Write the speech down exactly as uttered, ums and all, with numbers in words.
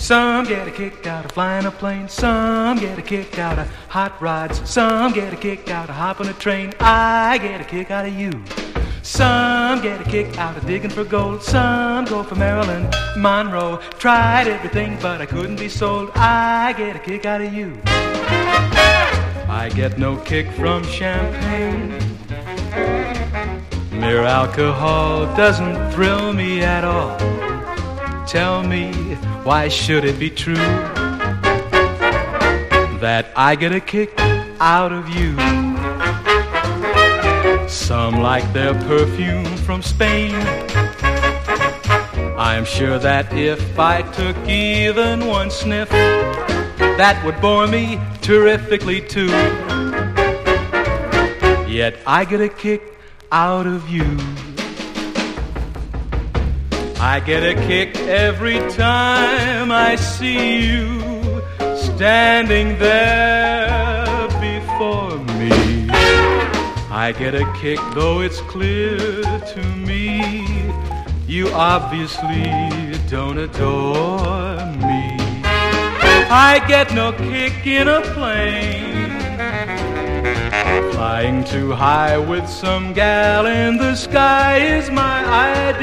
Some get a kick out of flying a plane. Some get a kick out of hot rods. Some get a kick out of hopping a train. I get a kick out of you. Some get a kick out of digging for gold. Some go for Marilyn Monroe. Tried everything but I couldn't be sold. I get a kick out of you. I get no kick from champagne. Mere alcohol doesn't thrill me at all. Tell me, why should it be true that I get a kick out of you? Some like their perfume from Spain. I'm sure that if I took even one sniff, that would bore me terrifically too. Yet I get a kick out of you. I get a kick every time I see you standing there before me. I get a kick though it's clear to me you obviously don't adore me. I get no kick in a plane, flying too high with some gal in the sky is my idea.